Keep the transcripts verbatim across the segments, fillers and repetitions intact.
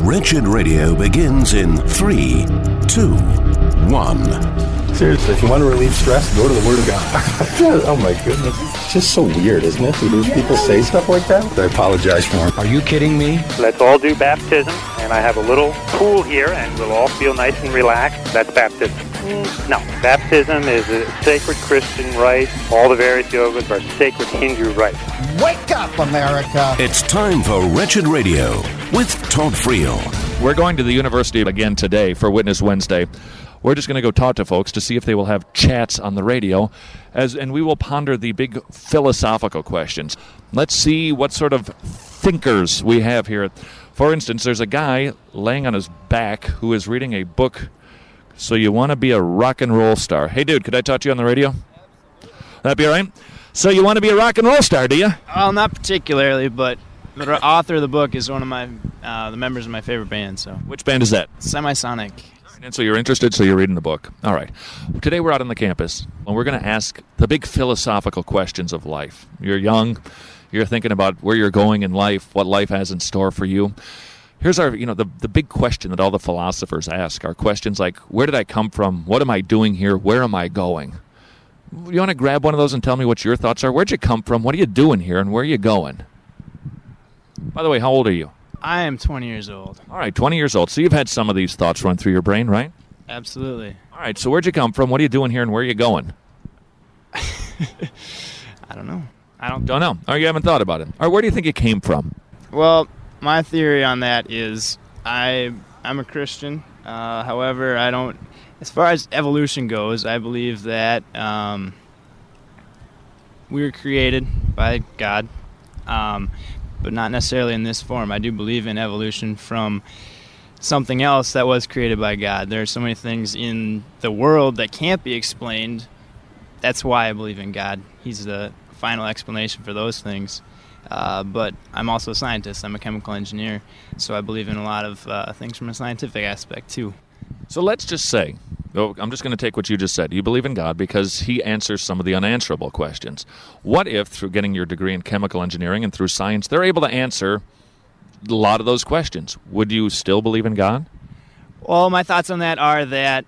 Wretched Radio begins in three, two, one. Seriously, if you want to relieve stress, go to the Word of God. Oh my goodness. It's just so weird, isn't it? To hear people say stuff like that? I apologize for them. Are you kidding me? Let's all do baptism, and I have a little pool here, and we'll all feel nice and relaxed. That's baptism. Mm, no, baptism is a sacred Christian rite. All the various yogas are sacred Hindu rites. Wake up, America! It's time for Wretched Radio with Todd Friel. We're going to the university again today for Witness Wednesday. We're just going to go talk to folks to see if they will have chats on the radio, as and we will ponder the big philosophical questions. Let's see what sort of thinkers we have here. For instance, there's a guy laying on his back who is reading a book, So You Want to Be a Rock and Roll Star. Hey, dude, could I talk to you on the radio? That'd be all right? So you want to be a rock and roll star, do you? Well, not particularly, but the author of the book is one of my uh, the members of my favorite band. So, which band is that? Semisonic. And so you're interested, so you're reading the book. All right. Today we're out on the campus, and we're going to ask the big philosophical questions of life. You're young. You're thinking about where you're going in life, what life has in store for you. Here's our, you know, the, the big question that all the philosophers ask are questions like, where did I come from? What am I doing here? Where am I going? You want to grab one of those and tell me what your thoughts are? Where'd you come from? What are you doing here? And where are you going? By the way, how old are you? I am twenty years old. All right, twenty years old. So you've had some of these thoughts run through your brain, right? Absolutely. All right, so where'd you come from? What are you doing here, and where are you going? I don't know. I don't Don't know. Or you haven't thought about it. Or where do you think you came from? Well, my theory on that is I, I'm a Christian. Uh, however, I don't... As far as evolution goes, I believe that um, we were created by God. Um... but not necessarily in this form. I do believe in evolution from something else that was created by God. There are so many things in the world that can't be explained. That's why I believe in God. He's the final explanation for those things. Uh, but I'm also a scientist. I'm a chemical engineer, so I believe in a lot of uh, things from a scientific aspect, too. So let's just say, oh, I'm just going to take what you just said. You believe in God because he answers some of the unanswerable questions. What if, through getting your degree in chemical engineering and through science, they're able to answer a lot of those questions? Would you still believe in God? Well, my thoughts on that are that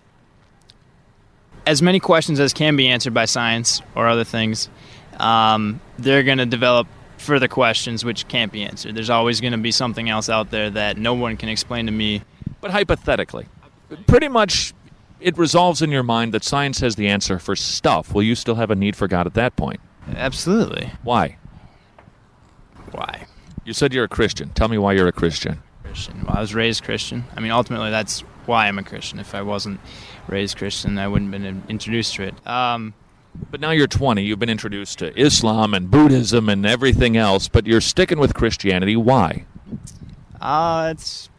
as many questions as can be answered by science or other things, um, they're going to develop further questions which can't be answered. There's always going to be something else out there that no one can explain to me. But hypothetically, pretty much it resolves in your mind that science has the answer for stuff. Will you still have a need for God at that point? Absolutely. Why? Why? You said you're a Christian. Tell me why you're a Christian. Christian. Well, I was raised Christian. I mean, ultimately, that's why I'm a Christian. If I wasn't raised Christian, I wouldn't have been introduced to it. Um, but now you're twenty. You've been introduced to Islam and Buddhism and everything else, but you're sticking with Christianity. Why? Uh, it's...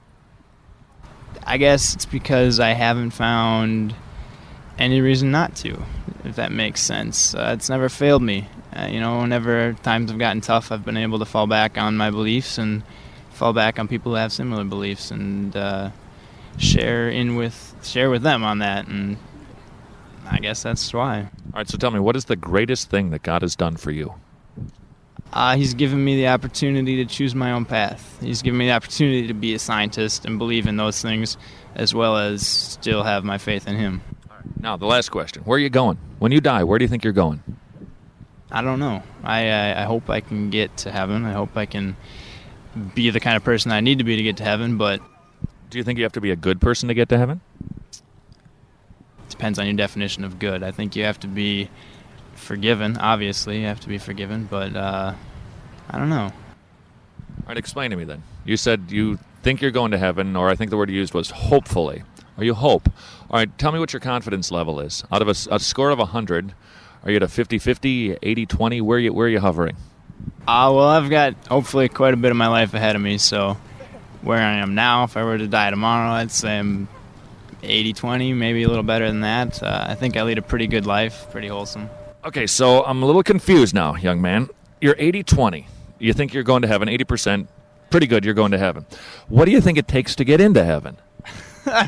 I guess it's because I haven't found any reason not to, if that makes sense. Uh, it's never failed me. Uh, you know, whenever times have gotten tough, I've been able to fall back on my beliefs and fall back on people who have similar beliefs and uh, share in with share with them on that. And I guess that's why. All right, so tell me, what is the greatest thing that God has done for you? Uh, he's given me the opportunity to choose my own path. He's given me the opportunity to be a scientist and believe in those things, as well as still have my faith in him. All right. Now, the last question. Where are you going? When you die, where do you think you're going? I don't know. I, I, I hope I can get to heaven. I hope I can be the kind of person I need to be to get to heaven, but... Do you think you have to be a good person to get to heaven? Depends on your definition of good. I think you have to be... forgiven, obviously. You have to be forgiven, but uh, I don't know. All right, explain to me then. You said you think you're going to heaven, or I think the word you used was hopefully. Or you hope. All right, tell me what your confidence level is. Out of a, a score of one hundred, are you at a fifty-fifty, eighty-twenty? Where are you, where are you hovering? Uh, well, I've got hopefully quite a bit of my life ahead of me, so where I am now, if I were to die tomorrow, I'd say I'm eighty twenty, maybe a little better than that. Uh, I think I lead a pretty good life, pretty wholesome. Okay, so I'm a little confused now, young man. You're eighty twenty. You think you're going to heaven, eighty percent. Pretty good, you're going to heaven. What do you think it takes to get into heaven? uh,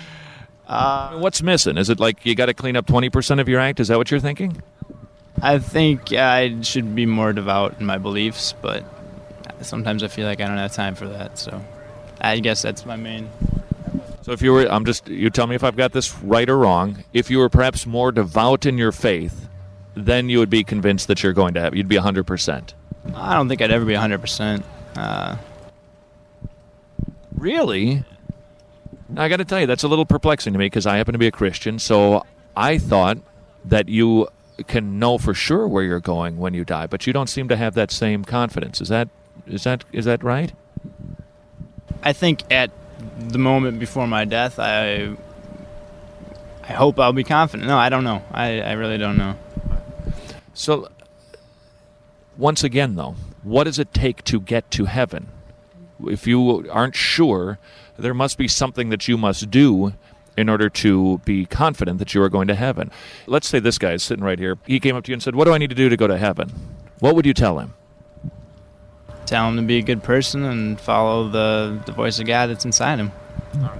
I mean, what's missing? Is it like you got to clean up twenty percent of your act? Is that what you're thinking? I think I should be more devout in my beliefs, but sometimes I feel like I don't have time for that. So I guess that's my main. So if you were, I'm just, you tell me if I've got this right or wrong. If you were perhaps more devout in your faith, then you would be convinced that you're going to have, you'd be one hundred percent. I don't think I'd ever be one hundred percent. Uh, really? Now, I got to tell you, that's a little perplexing to me because I happen to be a Christian, so I thought that you can know for sure where you're going when you die, but you don't seem to have that same confidence. Is that is that is that right? I think at the moment before my death, I I hope I'll be confident. No, I don't know. I, I really don't know. So, once again, though, what does it take to get to heaven? If you aren't sure, there must be something that you must do in order to be confident that you are going to heaven. Let's say this guy is sitting right here. He came up to you and said, what do I need to do to go to heaven? What would you tell him? Tell him to be a good person and follow the, the voice of God that's inside him. All right.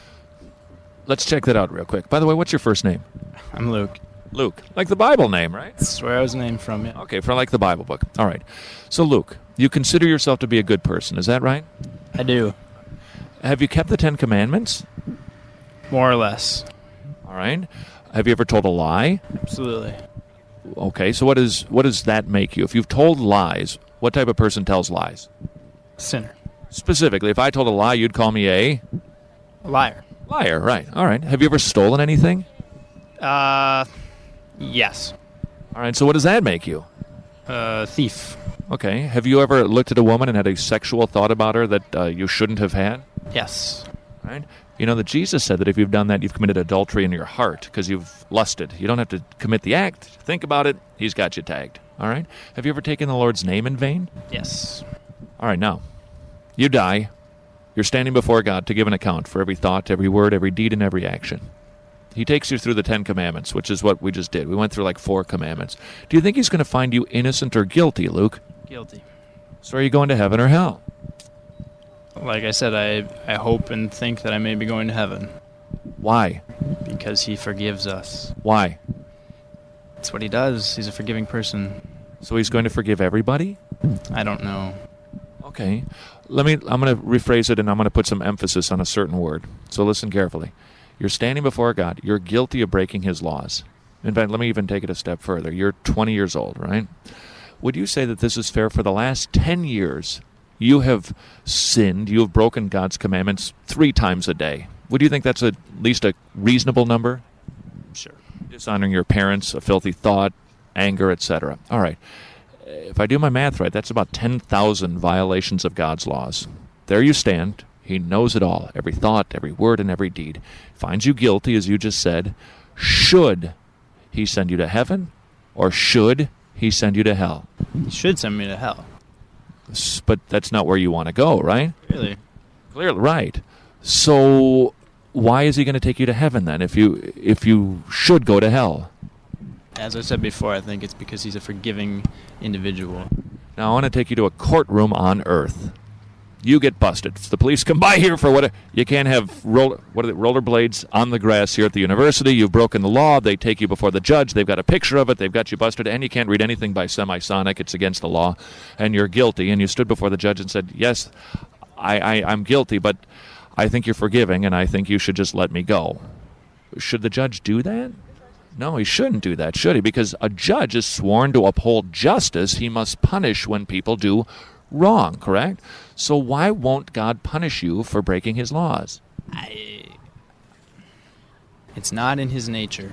Let's check that out real quick. By the way, what's your first name? I'm Luke. Luke. Like the Bible name, right? That's where I was named from, yeah. Okay, from like the Bible book. All right. So, Luke, you consider yourself to be a good person. Is that right? I do. Have you kept the Ten Commandments? More or less. All right. Have you ever told a lie? Absolutely. Okay, so what is what does that make you? If you've told lies, what type of person tells lies? Sinner. Specifically, if I told a lie, you'd call me a... A liar. Liar, right. All right. Have you ever stolen anything? Uh, yes. All right, so what does that make you? Uh, thief. Okay. Have you ever looked at a woman and had a sexual thought about her that uh, you shouldn't have had? Yes. All right. You know that Jesus said that if you've done that, you've committed adultery in your heart because you've lusted. You don't have to commit the act. Think about it. He's got you tagged. All right? Have you ever taken the Lord's name in vain? Yes. All right, now, you die. You're standing before God to give an account for every thought, every word, every deed, and every action. He takes you through the Ten Commandments, which is what we just did. We went through like four commandments. Do you think he's going to find you innocent or guilty, Luke? Guilty. So are you going to heaven or hell? Like I said, I, I hope and think that I may be going to heaven. Why? Because he forgives us. Why? That's what he does. He's a forgiving person. So he's going to forgive everybody? I don't know. Okay. Let me, I'm going to rephrase it, and I'm going to put some emphasis on a certain word. So listen carefully. You're standing before God. You're guilty of breaking his laws. In fact, let me even take it a step further. You're twenty years old, right? Would you say that this is fair? For the last ten years, you have sinned. You have broken God's commandments three times a day. Would you think that's at least a reasonable number? Sure. Dishonoring your parents, a filthy thought, anger, et cetera. All right. If I do my math right, that's about ten thousand violations of God's laws. There you stand. He knows it all, every thought, every word, and every deed. Finds you guilty, as you just said. Should he send you to heaven, or should he send you to hell? He should send me to hell. But that's not where you want to go, right? Really? Clearly, right. So why is he going to take you to heaven then if you if you should go to hell? As I said before, I think it's because he's a forgiving individual. Now I want to take you to a courtroom on earth. You get busted. The police come by here for what you can't have roller what are they, rollerblades on the grass here at the university. You've broken the law. They take you before the judge. They've got a picture of it. They've got you busted, and you can't read anything by semisonic. It's against the law, and you're guilty. And you stood before the judge and said, "Yes, I, I, I'm guilty, but I think you're forgiving, and I think you should just let me go." Should the judge do that? No, he shouldn't do that, should he? Because a judge is sworn to uphold justice. He must punish when people do wrong, correct? So why won't God punish you for breaking his laws? I... It's not in his nature.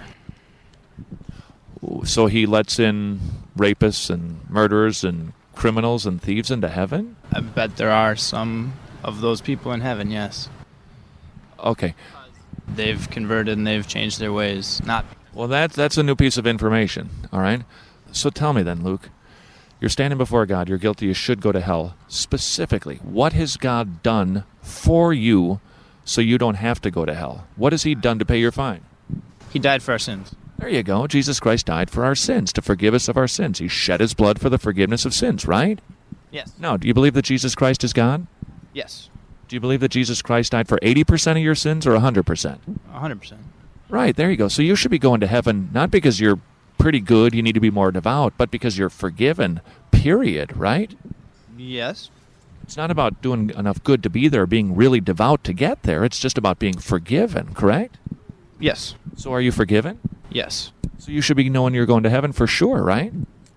So he lets in rapists and murderers and criminals and thieves into heaven? I bet there are some of those people in heaven, yes. Okay. They've converted and they've changed their ways. Not. Well, that, that's a new piece of information, all right? So tell me then, Luke. You're standing before God. You're guilty. You should go to hell. Specifically, what has God done for you so you don't have to go to hell? What has he done to pay your fine? He died for our sins. There you go. Jesus Christ died for our sins, to forgive us of our sins. He shed his blood for the forgiveness of sins, right? Yes. Now, do you believe that Jesus Christ is God? Yes. Do you believe that Jesus Christ died for eighty percent of your sins or one hundred percent? one hundred percent. Right, there you go. So you should be going to heaven not because you're pretty good, you need to be more devout, but because you're forgiven, period, right? Yes. It's not about doing enough good to be there, being really devout to get there. It's just about being forgiven, correct? Yes. So are you forgiven? Yes. So you should be knowing you're going to heaven for sure, right?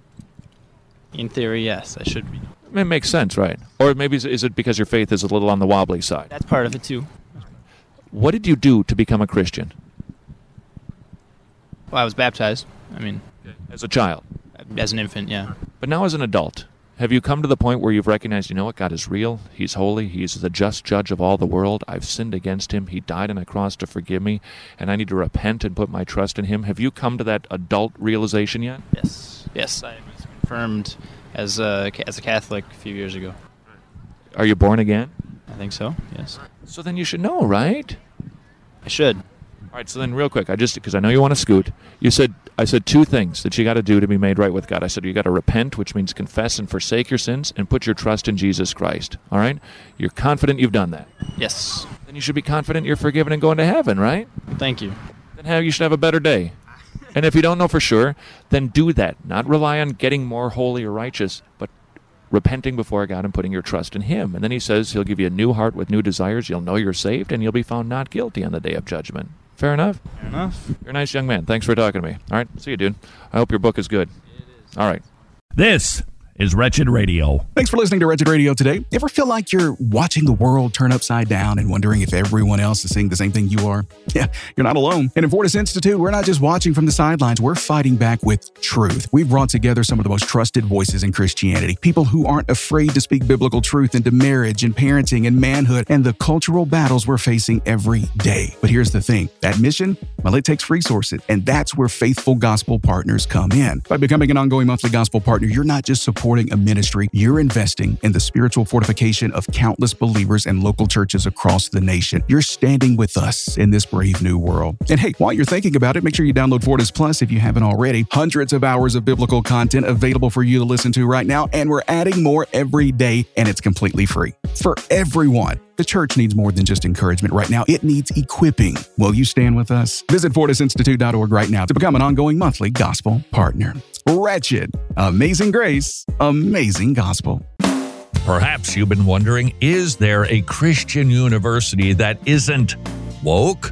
In theory, yes, I should be. It makes sense, right? Or maybe is- is it because your faith is a little on the wobbly side? That's part of it, too. What did you do to become a Christian Well, I was baptized. I mean, as a child? as an infant, yeah. But now as an adult, have you come to the point where you've recognized, you know what, God is real, He's holy, He's the just judge of all the world, I've sinned against Him, He died on a cross to forgive me, and I need to repent and put my trust in Him? Have you come to that adult realization yet? Yes. Yes, I was confirmed as a, as a Catholic a few years ago. Are you born again? I think so, yes. So then you should know, right? I should. All right, so then real quick, I just, because I know you want to scoot, you said, I said two things that you got to do to be made right with God. I said you got to repent, which means confess and forsake your sins, and put your trust in Jesus Christ, all right? You're confident you've done that. Yes. Then you should be confident you're forgiven and going to heaven, right? Thank you. Then how you should have a better day. And if you don't know for sure, then do that. Not rely on getting more holy or righteous, but repenting before God and putting your trust in Him. And then He says He'll give you a new heart with new desires. You'll know you're saved, and you'll be found not guilty on the day of judgment. Fair enough? Fair enough. You're a nice young man. Thanks for talking to me. All right, see you, dude. I hope your book is good. It is. All right. This is Wretched Radio. Thanks for listening to Wretched Radio today. Ever feel like you're watching the world turn upside down and wondering if everyone else is seeing the same thing you are? Yeah, you're not alone. And in Fortis Institute, we're not just watching from the sidelines, we're fighting back with truth. We've brought together some of the most trusted voices in Christianity, people who aren't afraid to speak biblical truth into marriage and parenting and manhood and the cultural battles we're facing every day. But here's the thing, that mission, well, it takes resources, and that's where faithful gospel partners come in. By becoming an ongoing monthly gospel partner, you're not just supporting a ministry, you're investing in the spiritual fortification of countless believers and local churches across the nation. You're standing with us in this brave new world. And hey, while you're thinking about it, make sure you download Fortis Plus if you haven't already. Hundreds of hours of biblical content available for you to listen to right now, and we're adding more every day, and it's completely free. For everyone. The church needs more than just encouragement right now. It needs equipping. Will you stand with us? Visit fortis institute dot org right now to become an ongoing monthly gospel partner. Wretched, amazing grace, amazing gospel. Perhaps you've been wondering, is there a Christian university that isn't woke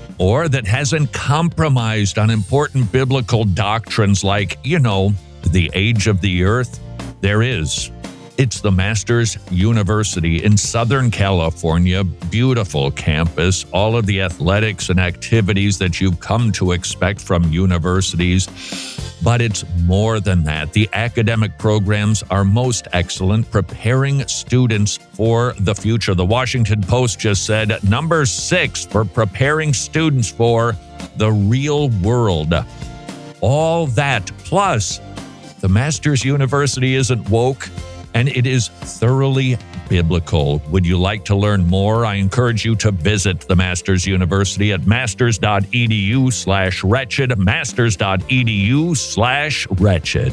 or that hasn't compromised on important biblical doctrines like, you know, the age of the earth? There is. It's the Masters University in Southern California. Beautiful campus, all of the athletics and activities that you've come to expect from universities. But it's more than that. The academic programs are most excellent, preparing students for the future. The Washington Post just said number six for preparing students for the real world. All that, plus the Masters University isn't woke, and it is thoroughly biblical. Would you like to learn more? I encourage you to visit the Masters University at masters.edu slash wretched, masters.edu slash wretched.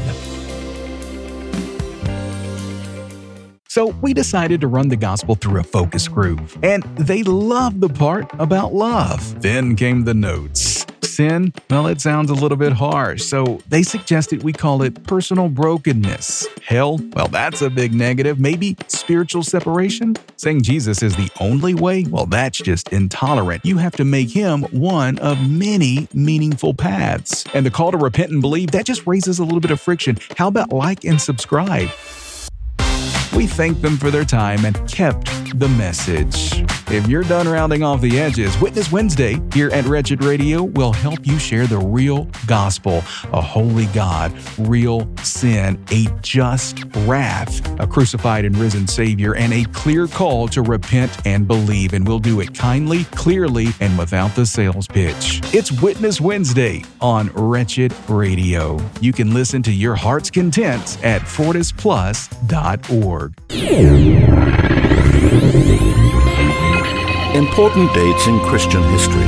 So we decided to run the gospel through a focus group, and they loved the part about love. Then came the notes. Sin, well, it sounds a little bit harsh, so they suggested we call it personal brokenness. Hell, well, that's a big negative. Maybe spiritual separation? Saying Jesus is the only way? Well, that's just intolerant. You have to make Him one of many meaningful paths. And the call to repent and believe, that just raises a little bit of friction. How about like and subscribe? We thanked them for their time and kept the message. If you're done rounding off the edges, Witness Wednesday here at Wretched Radio will help you share the real gospel, a holy God, real sin, a just wrath, a crucified and risen Savior, and a clear call to repent and believe. And we'll do it kindly, clearly, and without the sales pitch. It's Witness Wednesday on Wretched Radio. You can listen to your heart's content at fortis plus dot org. Important dates in Christian history.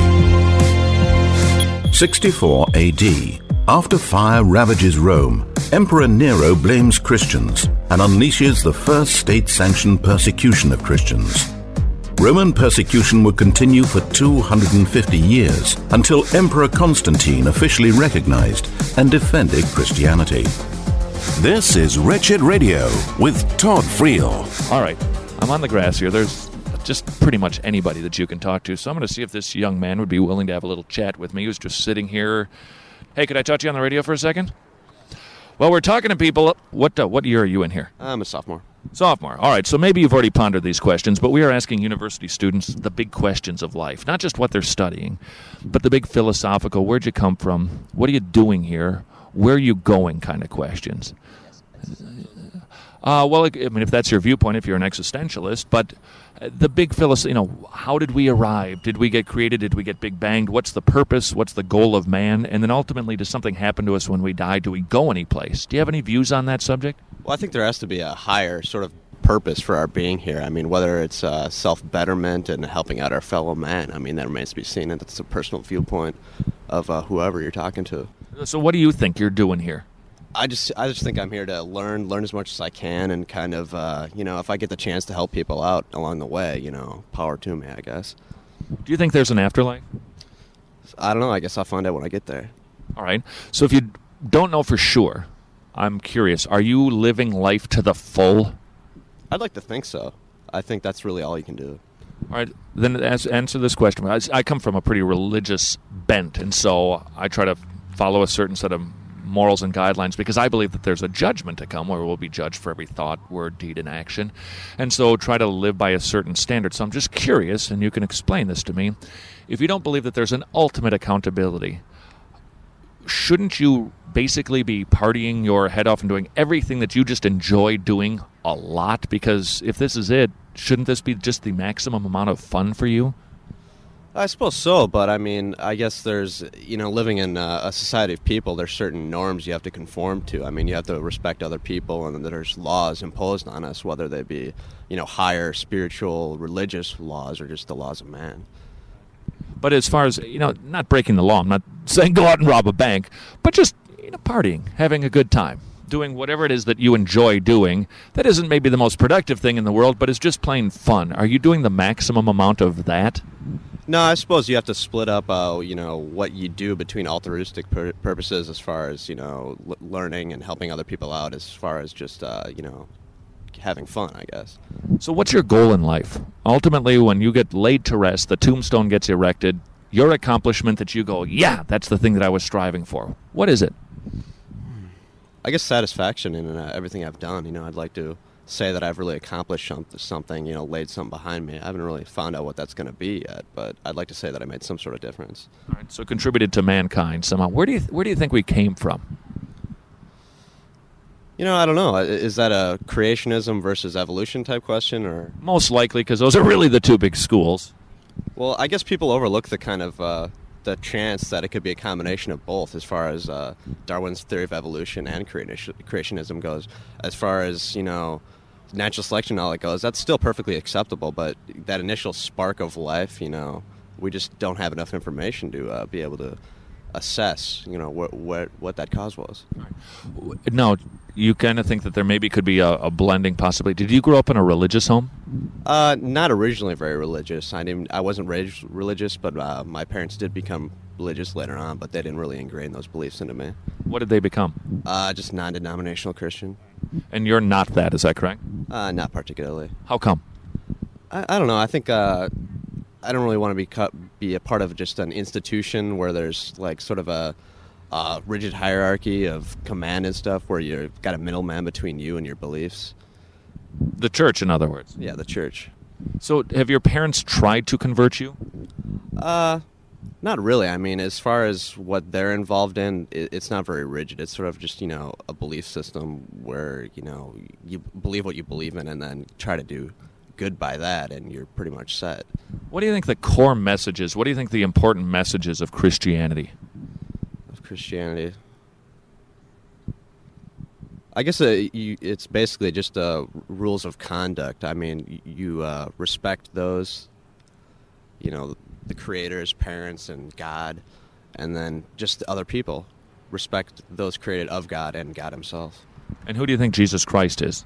sixty-four A D. After fire ravages Rome, Emperor Nero blames Christians and unleashes the first state-sanctioned persecution of Christians. Roman persecution would continue for two hundred fifty years until Emperor Constantine officially recognized and defended Christianity. This is Wretched Radio with Todd Friel. All right. I'm on the grass here. There's just pretty much anybody that you can talk to. So I'm going to see if this young man would be willing to have a little chat with me who's just sitting here. Hey, could I talk to you on the radio for a second? Well, we're talking to people. What uh, what year are you in here? I'm a sophomore. Sophomore. All right, so maybe you've already pondered these questions, but we are asking university students the big questions of life, not just what they're studying, but the big philosophical, where'd you come from, what are you doing here, where are you going kind of questions. Uh, well, I mean, if that's your viewpoint, if you're an existentialist, but the big philosophy, you know, how did we arrive? Did we get created? Did we get big banged? What's the purpose? What's the goal of man? And then ultimately, does something happen to us when we die? Do we go anyplace? Do you have any views on that subject? Well, I think there has to be a higher sort of purpose for our being here. I mean, whether it's uh, self-betterment and helping out our fellow man, I mean, that remains to be seen, and that's a personal viewpoint of uh, whoever you're talking to. So what do you think you're doing here? I just I just think I'm here to learn, learn as much as I can, and kind of, uh, you know, if I get the chance to help people out along the way, you know, power to me, I guess. Do you think there's an afterlife? I don't know. I guess I'll find out when I get there. All right. So if you don't know for sure, I'm curious, are you living life to the full? I'd like to think so. I think that's really all you can do. All right. Then answer this question. I, I come from a pretty religious bent, and so I try to follow a certain set of morals and guidelines because I believe that there's a judgment to come where we'll be judged for every thought, word, deed, and action. And so try to live by a certain standard. So I'm just curious, and you can explain this to me. If you don't believe that there's an ultimate accountability, shouldn't you basically be partying your head off and doing everything that you just enjoy doing a lot? Because if this is it, shouldn't this be just the maximum amount of fun for you? I suppose so, but I mean, I guess there's, you know, living in uh, a society of people, there's certain norms you have to conform to. I mean, you have to respect other people, and there's laws imposed on us, whether they be, you know, higher spiritual, religious laws or just the laws of man. But as far as, you know, not breaking the law, I'm not saying go out and rob a bank, but just, you know, partying, having a good time, doing whatever it is that you enjoy doing. That isn't maybe the most productive thing in the world, but it's just plain fun. Are you doing the maximum amount of that? No, I suppose you have to split up, uh, you know, what you do between altruistic pur- purposes as far as, you know, l- learning and helping other people out as far as just, uh, you know, having fun, I guess. So what's your goal in life? Ultimately, when you get laid to rest, the tombstone gets erected, your accomplishment that you go, yeah, that's the thing that I was striving for. What is it? I guess satisfaction in uh, everything I've done. You know, I'd like to say that I've really accomplished something, you know, laid something behind me. I haven't really found out what that's going to be yet, but I'd like to say that I made some sort of difference. All right, so contributed to mankind somehow. Where do you where do you think we came from? You know, I don't know. Is that a creationism versus evolution type question, or most likely, because those are really the two big schools. Well, I guess people overlook the kind of uh, the chance that it could be a combination of both, as far as uh, Darwin's theory of evolution and creationism goes. As far as, you know, natural selection, all it goes, that's still perfectly acceptable, but that initial spark of life, you know, we just don't have enough information to uh, be able to assess, you know, what what what that cause was. No, you kind of think that there maybe could be a, a blending possibly. Did you grow up in a religious home? Uh, not originally very religious. I didn't. I wasn't raised religious, but uh, my parents did become religious later on, but they didn't really ingrain those beliefs into me. What did they become? Uh, just non-denominational Christian. And you're not that, is that correct? Uh, not particularly. How come? I, I don't know. I think uh, I don't really want to be cut, be a part of just an institution where there's like sort of a uh, rigid hierarchy of command and stuff, where you've got a middleman between you and your beliefs. The church, in other words. Yeah, the church. So, have your parents tried to convert you? Uh, not really. I mean, as far as what they're involved in, it, it's not very rigid. It's sort of just, you know, a belief system where, you know, you believe what you believe in and then try to do good by that, and you're pretty much set. What do you think the core message is? What do you think the important messages of Christianity? Of Christianity? I guess uh, you, it's basically just uh, rules of conduct. I mean, you uh, respect those, you know, the creators, parents, and God, and then just other people. Respect those created of God and God himself. And who do you think Jesus Christ is?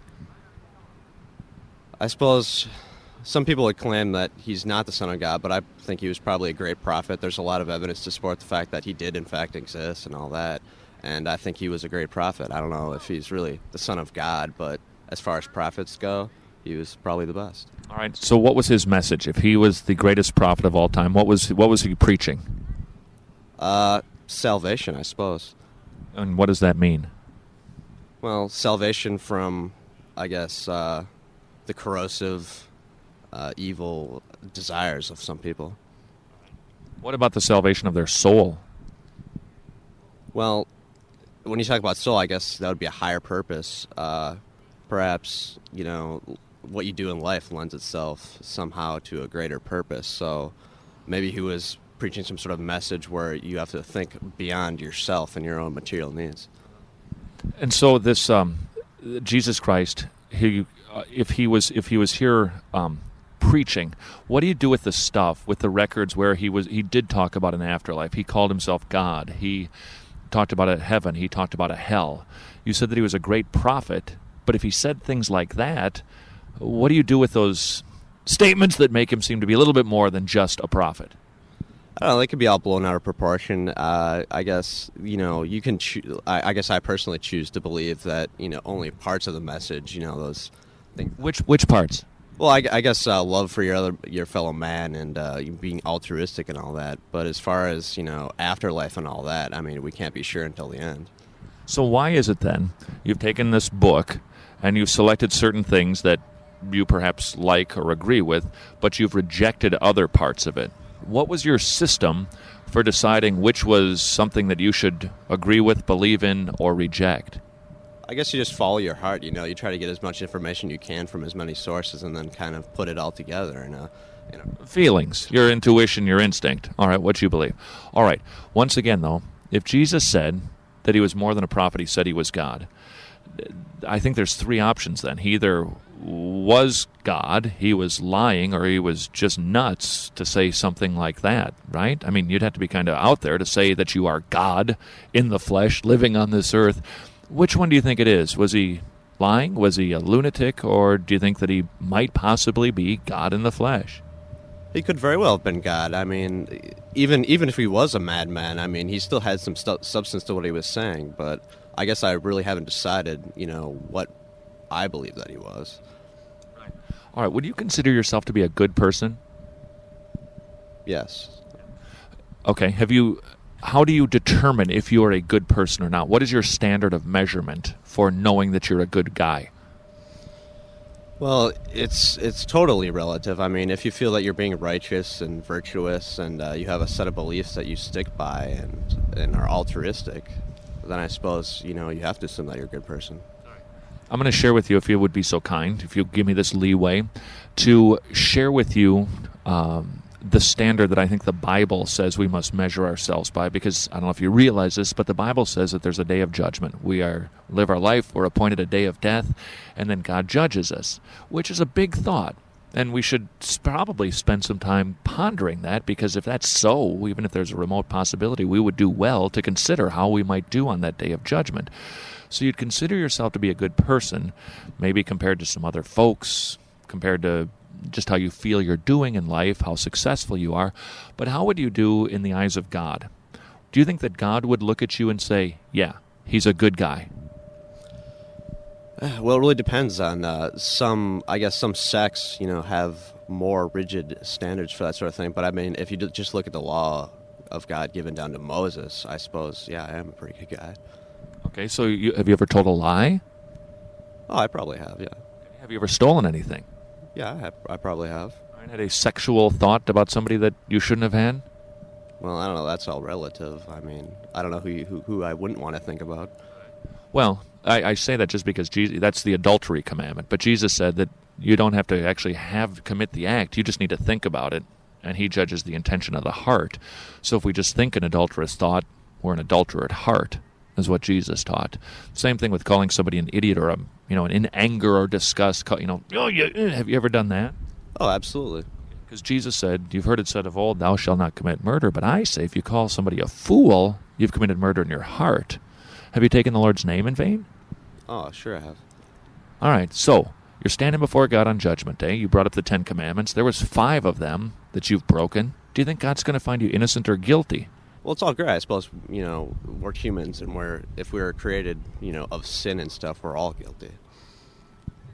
I suppose some people would claim that he's not the Son of God, but I think he was probably a great prophet. There's a lot of evidence to support the fact that he did, in fact, exist and all that. And I think he was a great prophet. I don't know if he's really the Son of God, but as far as prophets go, he was probably the best. All right. So what was his message? If he was the greatest prophet of all time, what was what was he preaching? Uh, salvation, I suppose. And what does that mean? Well, salvation from, I guess, uh, the corrosive, uh, evil desires of some people. What about the salvation of their soul? Well, when you talk about soul, I guess that would be a higher purpose. Uh, perhaps, you know, what you do in life lends itself somehow to a greater purpose. So maybe he was preaching some sort of message where you have to think beyond yourself and your own material needs. And so this um, Jesus Christ, he, uh, if he was if he was here um, preaching, what do you do with the stuff, with the records where he was? He did talk about an afterlife. He called himself God. He talked about a heaven. He talked about a hell. You said that he was a great prophet, but if he said things like that, what do you do with those statements that make him seem to be a little bit more than just a prophet? I don't know, they could be all blown out of proportion. Uh, I guess, you know, you can choose, I, I guess I personally choose to believe that, you know, only parts of the message, you know, those things. Which which parts? Well, I, I guess uh, love for your other your fellow man and uh, being altruistic and all that. But as far as, you know, afterlife and all that, I mean, we can't be sure until the end. So why is it then you've taken this book and you've selected certain things that you perhaps like or agree with, but you've rejected other parts of it? What was your system for deciding which was something that you should agree with, believe in, or reject? I guess you just follow your heart, you know. You try to get as much information you can from as many sources and then kind of put it all together in a, in a... Feelings, your intuition, your instinct. All right, what you believe. All right, once again, though, if Jesus said that he was more than a prophet, he said he was God, I think there's three options then. He either was God, he was lying, or he was just nuts to say something like that, right? I mean, you'd have to be kind of out there to say that you are God in the flesh, living on this earth. Which one do you think it is? Was he lying? Was he a lunatic? Or do you think that he might possibly be God in the flesh? He could very well have been God. I mean, even even if he was a madman, I mean, he still had some stu- substance to what he was saying, but I guess I really haven't decided, you know, what I believe that he was. All right, would you consider yourself to be a good person? Yes. Okay, have you... How do you determine if you are a good person or not? What is your standard of measurement for knowing that you're a good guy? Well, it's it's totally relative. I mean, if you feel that you're being righteous and virtuous and uh, you have a set of beliefs that you stick by and, and are altruistic, then I suppose, you know, you have to assume that you're a good person. I'm going to share with you, if you would be so kind, if you give me this leeway, to share with you um, the standard that I think the Bible says we must measure ourselves by, because I don't know if you realize this, but the Bible says that there's a day of judgment. We are live our life, we're appointed a day of death, and then God judges us, which is a big thought. And we should probably spend some time pondering that, because if that's so, even if there's a remote possibility, we would do well to consider how we might do on that day of judgment. So you'd consider yourself to be a good person, maybe compared to some other folks, compared to just how you feel you're doing in life, how successful you are. But how would you do in the eyes of God? Do you think that God would look at you and say, yeah, he's a good guy? Well, it really depends on uh, some, I guess some sects, you know, have more rigid standards for that sort of thing. But I mean, if you just look at the law of God given down to Moses, I suppose, yeah, I am a pretty good guy. Okay, so you, have you ever told a lie? Oh, I probably have, yeah. Have you ever stolen anything? Yeah, I, have, I probably have. I had a sexual thought about somebody that you shouldn't have had? Well, I don't know. That's all relative. I mean, I don't know who you, who, who I wouldn't want to think about. Well, I, I say that just because Jesus, that's the adultery commandment. But Jesus said that you don't have to actually have commit the act. You just need to think about it, and he judges the intention of the heart. So if we just think an adulterous thought, we're an adulterer at heart, is what Jesus taught. Same thing with calling somebody an idiot or a, you know, in anger or disgust. You know, oh, you, have you ever done that? Oh, absolutely. Because Jesus said, you've heard it said of old, thou shalt not commit murder. But I say, if you call somebody a fool, you've committed murder in your heart. Have you taken the Lord's name in vain? Oh, sure I have. All right, so you're standing before God on Judgment Day. You brought up the Ten Commandments. There was five of them that you've broken. Do you think God's going to find you innocent or guilty? Well, it's all great. I suppose, you know, we're humans, and we're if we were created, you know, of sin and stuff, we're all guilty.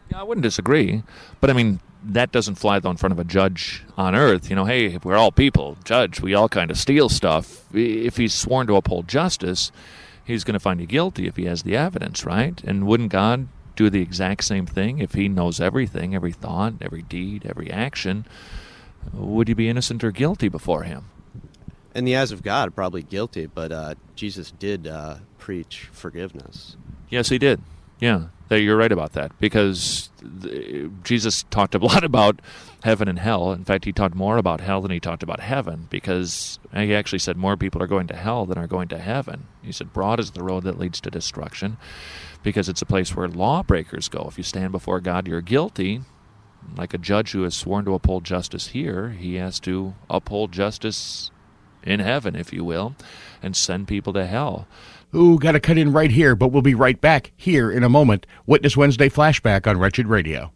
Yeah, I wouldn't disagree. But, I mean, that doesn't fly, though, in front of a judge on earth. You know, hey, we're all people. Judge, we all kind of steal stuff. If he's sworn to uphold justice, he's going to find you guilty if he has the evidence, right? And wouldn't God do the exact same thing if he knows everything, every thought, every deed, every action? Would you be innocent or guilty before him? In the eyes of God, probably guilty, but uh, Jesus did uh, preach forgiveness. Yes, he did. Yeah, you're right about that, because the, Jesus talked a lot about heaven and hell. In fact, he talked more about hell than he talked about heaven, because he actually said more people are going to hell than are going to heaven. He said, broad is the road that leads to destruction, because it's a place where lawbreakers go. If you stand before God, you're guilty. Like a judge who has sworn to uphold justice here, he has to uphold justice in heaven, if you will, and send people to hell. Ooh, got to cut in right here, but we'll be right back here in a moment. Witness Wednesday Flashback on Wretched Radio.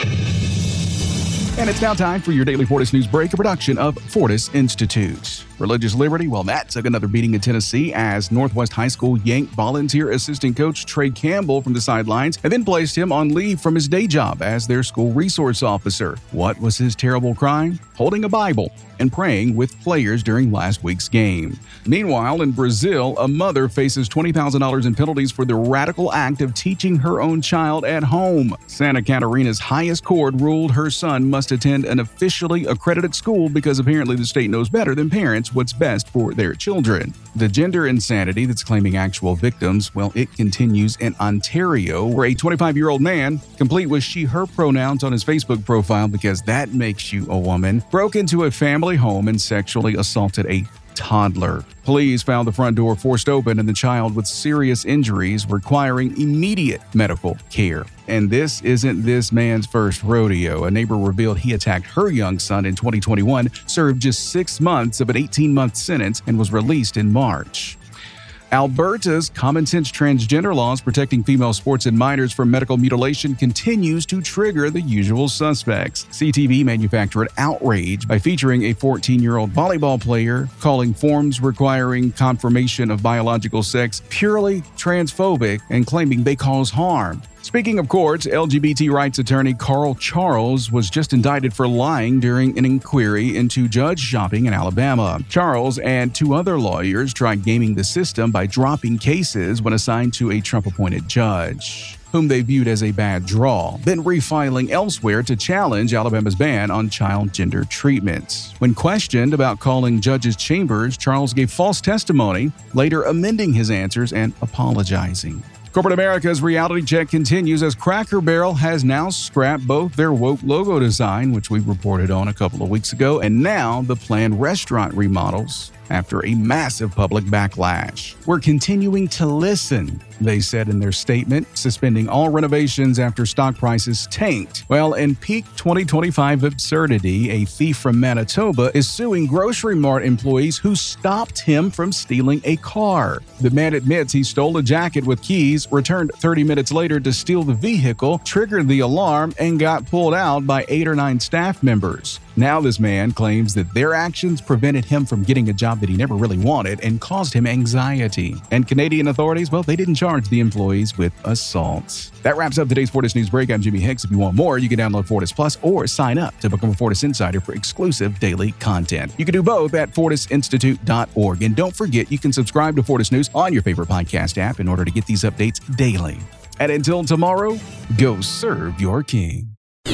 And it's now time for your daily Fortis News Break, a production of Fortis Institute. Religious liberty, well, that took another beating in Tennessee as Northwest High School yanked volunteer assistant coach Trey Campbell from the sidelines and then placed him on leave from his day job as their school resource officer. What was his terrible crime? Holding a Bible and praying with players during last week's game. Meanwhile, in Brazil, a mother faces twenty thousand dollars in penalties for the radical act of teaching her own child at home. Santa Catarina's highest court ruled her son must attend an officially accredited school because apparently the state knows better than parents what's best for their children. The gender insanity that's claiming actual victims, well, it continues in Ontario, where a twenty-five-year-old man, complete with she-her pronouns on his Facebook profile because that makes you a woman, broke into a family home and sexually assaulted a toddler. Police found the front door forced open and the child with serious injuries requiring immediate medical care. And this isn't this man's first rodeo. A neighbor revealed he attacked her young son in twenty twenty-one, served just six months of an eighteen-month sentence, and was released in March. Alberta's common-sense transgender laws protecting female sports and minors from medical mutilation continues to trigger the usual suspects. C T V manufactured outrage by featuring a fourteen-year-old volleyball player calling forms requiring confirmation of biological sex purely transphobic and claiming they cause harm. Speaking of courts, L G B T rights attorney Carl Charles was just indicted for lying during an inquiry into judge shopping in Alabama. Charles and two other lawyers tried gaming the system by dropping cases when assigned to a Trump-appointed judge, whom they viewed as a bad draw, then refiling elsewhere to challenge Alabama's ban on child gender treatment. When questioned about calling judges' chambers, Charles gave false testimony, later amending his answers and apologizing. Corporate America's reality check continues as Cracker Barrel has now scrapped both their woke logo design, which we reported on a couple of weeks ago, and now the planned restaurant remodels after a massive public backlash. We're continuing to listen, they said in their statement, suspending all renovations after stock prices tanked. Well, in peak twenty twenty-five absurdity, a thief from Manitoba is suing Grocery Mart employees who stopped him from stealing a car. The man admits he stole a jacket with keys, returned thirty minutes later to steal the vehicle, triggered the alarm, and got pulled out by eight or nine staff members. Now this man claims that their actions prevented him from getting a job that he never really wanted and caused him anxiety. And Canadian authorities, well, they didn't charge the employees with assault. That wraps up today's Fortis News Break. I'm Jimmy Hicks. If you want more, you can download Fortis Plus or sign up to become a Fortis Insider for exclusive daily content. You can do both at fortis institute dot org. And don't forget, you can subscribe to Fortis News on your favorite podcast app in order to get these updates daily. And until tomorrow, go serve your king.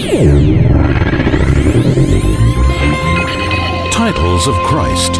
Titles of Christ.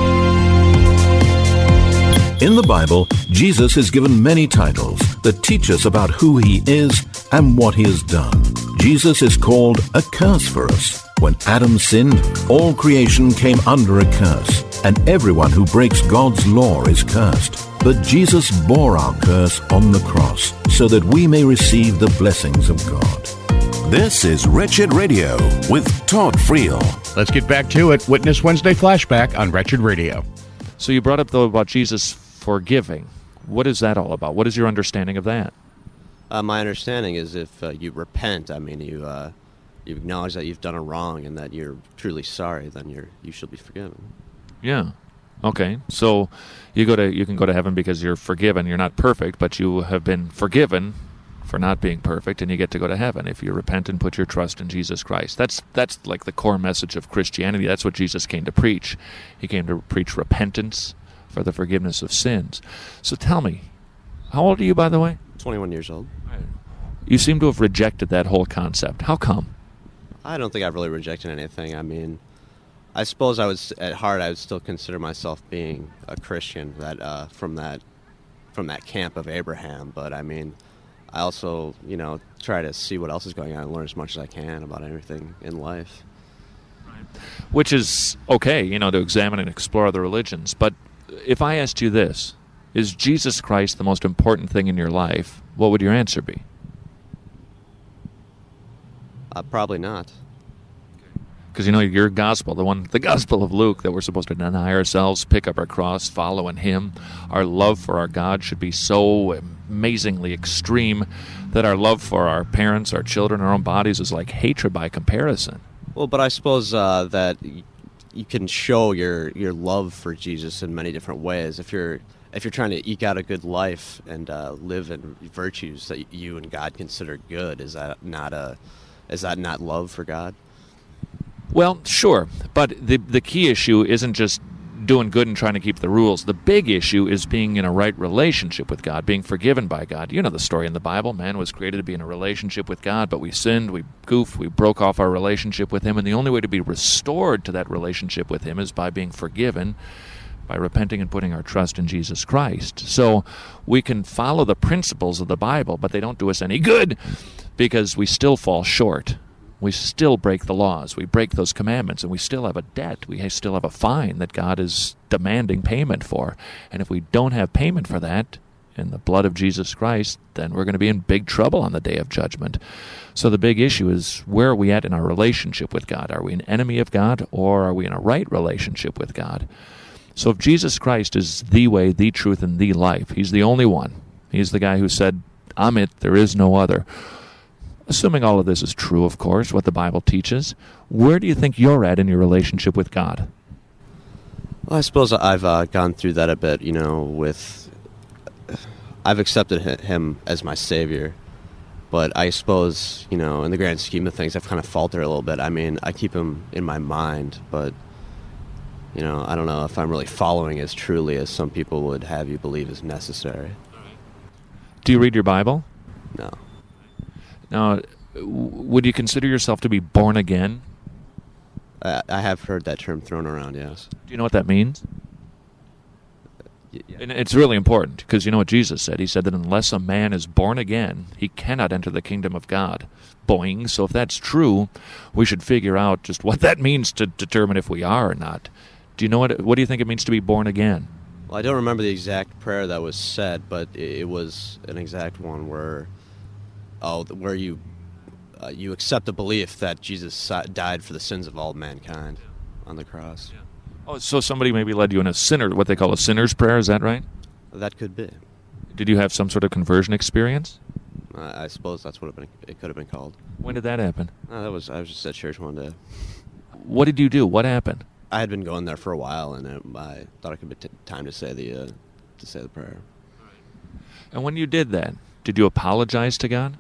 In the Bible, Jesus is given many titles that teach us about who he is and what he has done. Jesus is called a curse for us. When Adam sinned, all creation came under a curse, and everyone who breaks God's law is cursed. But Jesus bore our curse on the cross so that we may receive the blessings of God. This is Wretched Radio with Todd Friel. Let's get back to it. Witness Wednesday Flashback on Wretched Radio. So you brought up, though, about Jesus forgiving. What is that all about? What is your understanding of that? Uh, my understanding is if uh, you repent, I mean, you uh, you acknowledge that you've done a wrong and that you're truly sorry, then you're you shall be forgiven. Yeah. Okay. So you go to you can go to heaven because you're forgiven. You're not perfect, but you have been forgiven for not being perfect, and you get to go to heaven if you repent and put your trust in Jesus Christ. That's that's like the core message of Christianity. That's what Jesus came to preach. He came to preach repentance for the forgiveness of sins. So tell me, how old are you, by the way? twenty-one years old. You seem to have rejected that whole concept. How come? I don't think I've really rejected anything. I mean, I suppose I was, at heart, I would still consider myself being a Christian that uh, from that from that camp of Abraham. But I mean, I also, you know, try to see what else is going on and learn as much as I can about everything in life. Right. Which is okay, you know, to examine and explore other religions. But if I asked you this, is Jesus Christ the most important thing in your life, what would your answer be? Uh, probably not. Because, you know, your gospel, the one, the gospel of Luke, that we're supposed to deny ourselves, pick up our cross, follow in Him. Our love for our God should be so amazingly extreme that our love for our parents, our children, our own bodies is like hatred by comparison. Well, but I suppose uh, that y- you can show your, your love for Jesus in many different ways. If you're if you're trying to eke out a good life and uh, live in virtues that you and God consider good, is that not a is that not love for God? Well, sure, but the the key issue isn't just doing good and trying to keep the rules. The big issue is being in a right relationship with God, being forgiven by God. You know the story in the Bible. Man was created to be in a relationship with God, but we sinned, we goofed, we broke off our relationship with Him, and the only way to be restored to that relationship with Him is by being forgiven, by repenting and putting our trust in Jesus Christ. So we can follow the principles of the Bible, but they don't do us any good because we still fall short. We still break the laws. We break those commandments, and we still have a debt. We still have a fine that God is demanding payment for. And if we don't have payment for that in the blood of Jesus Christ, then we're going to be in big trouble on the day of judgment. So the big issue is, where are we at in our relationship with God? Are we an enemy of God, or are we in a right relationship with God? So if Jesus Christ is the way, the truth, and the life, He's the only one. He's the guy who said, I'm it, there is no other. Assuming all of this is true, of course, what the Bible teaches, where do you think you're at in your relationship with God? Well, I suppose I've uh, gone through that a bit, you know, with... I've accepted Him as my Savior, but I suppose, you know, in the grand scheme of things, I've kind of faltered a little bit. I mean, I keep Him in my mind, but, you know, I don't know if I'm really following as truly as some people would have you believe is necessary. Do you read your Bible? No. Now, would you consider yourself to be born again? I, I have heard that term thrown around, yes. Do you know what that means? Yeah. And it's really important, because you know what Jesus said? He said that unless a man is born again, he cannot enter the kingdom of God. Boing. So if that's true, we should figure out just what that means to determine if we are or not. Do you know what? What do you think it means to be born again? Well, I don't remember the exact prayer that was said, but it, it was an exact one where... Oh, where you uh, you accept the belief that Jesus died for the sins of all mankind on the cross. Yeah. Oh, so somebody maybe led you in a sinner, what they call a sinner's prayer, is that right? That could be. Did you have some sort of conversion experience? Uh, I suppose that's what it, been, it could have been called. When did that happen? Uh, that was I was just at church one day. What did you do? What happened? I had been going there for a while, and it, I thought it could be t- time to say the uh, to say the prayer. And when you did that, did you apologize to God?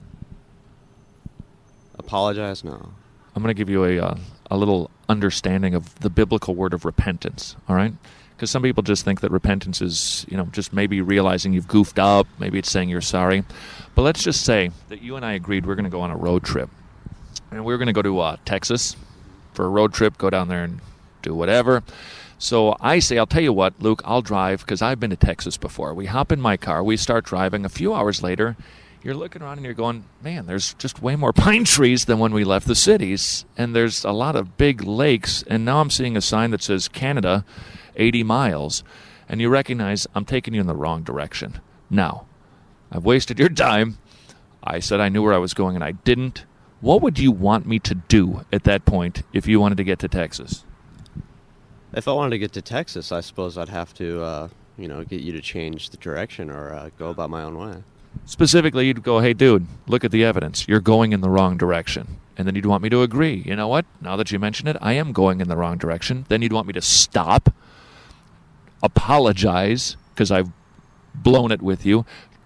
Apologize? No. I'm going to give you a uh, a little understanding of the biblical word of repentance, all right? Because some people just think that repentance is, you know, just maybe realizing you've goofed up, maybe it's saying you're sorry. But let's just say that you and I agreed we're going to go on a road trip. And we're going to go to uh, Texas for a road trip, go down there and do whatever. So I say, I'll tell you what, Luke, I'll drive, because I've been to Texas before. We hop in my car, we start driving. A few hours later, you're looking around and you're going, man, there's just way more pine trees than when we left the cities. And there's a lot of big lakes. And now I'm seeing a sign that says Canada, eighty miles. And you recognize I'm taking you in the wrong direction. Now, I've wasted your time. I said I knew where I was going and I didn't. What would you want me to do at that point if you wanted to get to Texas? If I wanted to get to Texas, I suppose I'd have to, uh, you know, get you to change the direction or uh, go about my own way. Specifically, you'd go, hey, dude, look at the evidence. You're going in the wrong direction. And then you'd want me to agree. You know what? Now that you mention it, I am going in the wrong direction. Then you'd want me to stop, apologize, because I've blown it with you,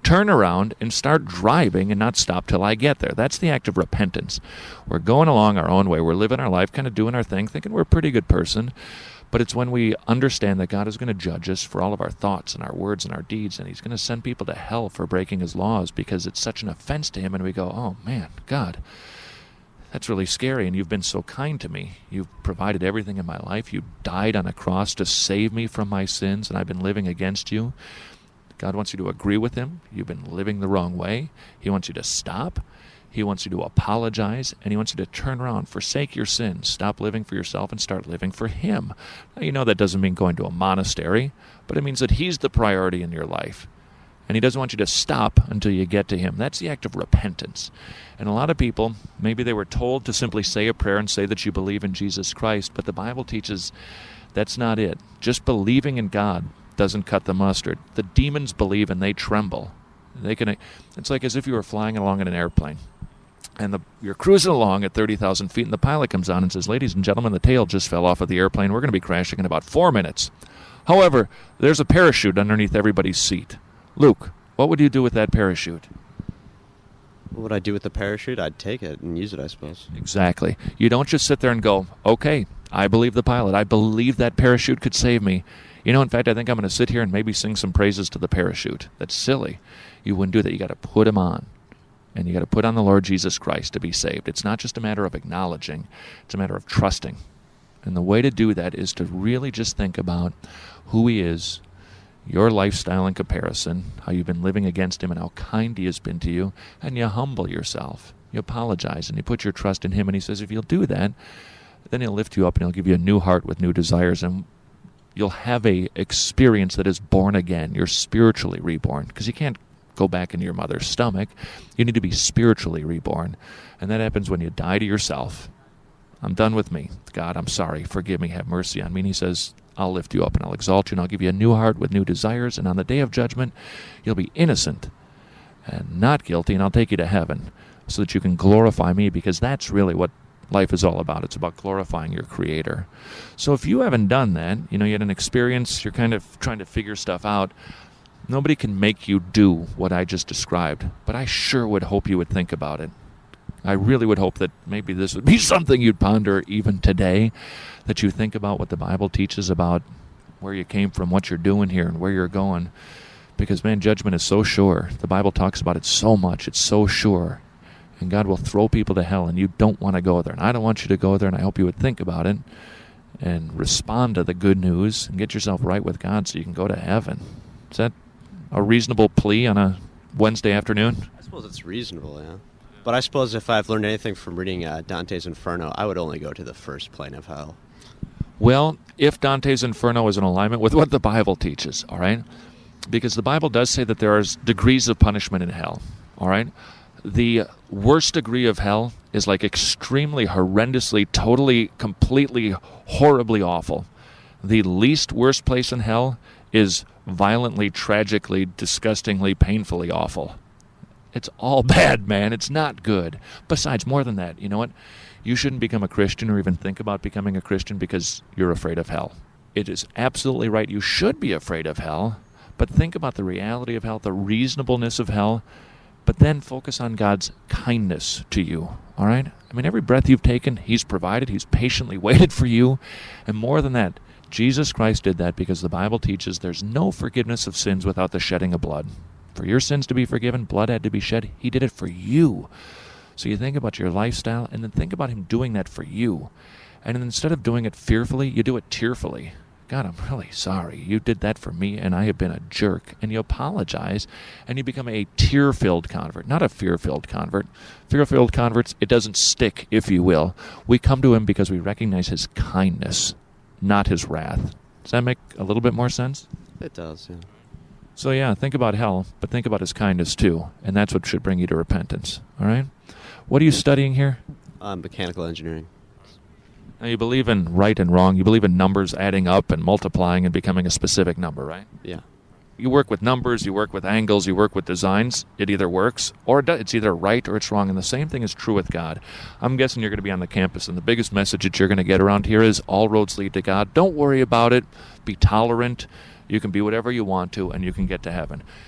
turn around and start driving and not stop till I get there. That's the act of repentance. We're going along our own way. We're living our life, kind of doing our thing, thinking we're a pretty good person. But it's when we understand that God is going to judge us for all of our thoughts and our words and our deeds, and he's going to send people to hell for breaking his laws because it's such an offense to him, and we go, oh, man, God, that's really scary, and you've been so kind to me. You've provided everything in my life. You died on a cross to save me from my sins, and I've been living against you. God wants you to agree with him. You've been living the wrong way. He wants you to stop. He wants you to apologize, and he wants you to turn around, forsake your sins, stop living for yourself, and start living for him. Now, you know that doesn't mean going to a monastery, but it means that he's the priority in your life, and he doesn't want you to stop until you get to him. That's the act of repentance. And a lot of people, maybe they were told to simply say a prayer and say that you believe in Jesus Christ, but the Bible teaches that's not it. Just believing in God doesn't cut the mustard. The demons believe and they tremble. They can. It's like as if you were flying along in an airplane. And the, you're cruising along at thirty thousand feet, and the pilot comes on and says, ladies and gentlemen, the tail just fell off of the airplane. We're going to be crashing in about four minutes. However, there's a parachute underneath everybody's seat. Luke, what would you do with that parachute? What would I do with the parachute? I'd take it and use it, I suppose. Exactly. You don't just sit there and go, okay, I believe the pilot. I believe that parachute could save me. You know, in fact, I think I'm going to sit here and maybe sing some praises to the parachute. That's silly. You wouldn't do that. You got to put him on. And you got to put on the Lord Jesus Christ to be saved. It's not just a matter of acknowledging. It's a matter of trusting. And the way to do that is to really just think about who he is, your lifestyle in comparison, how you've been living against him and how kind he has been to you, and you humble yourself. You apologize and you put your trust in him, and he says if you'll do that, then he'll lift you up and he'll give you a new heart with new desires, and you'll have a experience that is born again. You're spiritually reborn, because you can't go back into your mother's stomach. You need to be spiritually reborn. And that happens when you die to yourself. I'm done with me. God, I'm sorry. Forgive me. Have mercy on me. And he says, I'll lift you up and I'll exalt you and I'll give you a new heart with new desires. And on the day of judgment, you'll be innocent and not guilty, and I'll take you to heaven so that you can glorify me, because that's really what life is all about. It's about glorifying your Creator. So if you haven't done that, you know, you had an experience, you're kind of trying to figure stuff out, nobody can make you do what I just described, but I sure would hope you would think about it. I really would hope that maybe this would be something you'd ponder even today, that you think about what the Bible teaches about where you came from, what you're doing here, and where you're going. Because, man, judgment is so sure. The Bible talks about it so much. It's so sure. And God will throw people to hell, and you don't want to go there. And I don't want you to go there, and I hope you would think about it and respond to the good news and get yourself right with God so you can go to heaven. Is that a reasonable plea on a Wednesday afternoon? I suppose it's reasonable, yeah. But I suppose if I've learned anything from reading uh, Dante's Inferno, I would only go to the first plane of hell. Well, if Dante's Inferno is in alignment with what the Bible teaches, all right? Because the Bible does say that there are degrees of punishment in hell, all right? The worst degree of hell is like extremely, horrendously, totally, completely, horribly awful. The least worst place in hell is violently, tragically, disgustingly, painfully awful. It's all bad, man. It's not good. Besides, more than that, you know what? You shouldn't become a Christian or even think about becoming a Christian because you're afraid of hell. It is absolutely right. You should be afraid of hell, but think about the reality of hell, the reasonableness of hell, but then focus on God's kindness to you, all right? I mean, every breath you've taken, he's provided. He's patiently waited for you. And more than that, Jesus Christ did that because the Bible teaches there's no forgiveness of sins without the shedding of blood. For your sins to be forgiven, blood had to be shed. He did it for you. So you think about your lifestyle, and then think about him doing that for you. And then instead of doing it fearfully, you do it tearfully. God, I'm really sorry. You did that for me, and I have been a jerk. And you apologize, and you become a tear-filled convert, not a fear-filled convert. Fear-filled converts, it doesn't stick, if you will. We come to him because we recognize his kindness, not his wrath. Does that make a little bit more sense? It does, yeah. So yeah, think about hell, but think about his kindness too, and that's what should bring you to repentance, all right? What are you studying here? Um, mechanical engineering. Now you believe in right and wrong. You believe in numbers adding up and multiplying and becoming a specific number, right? Yeah. You work with numbers, you work with angles, you work with designs. It either works or it does. It's either right or it's wrong, and the same thing is true with God. I'm guessing you're going to be on the campus, and the biggest message that you're going to get around here is all roads lead to God. Don't worry about it. Be tolerant. You can be whatever you want to, and you can get to heaven.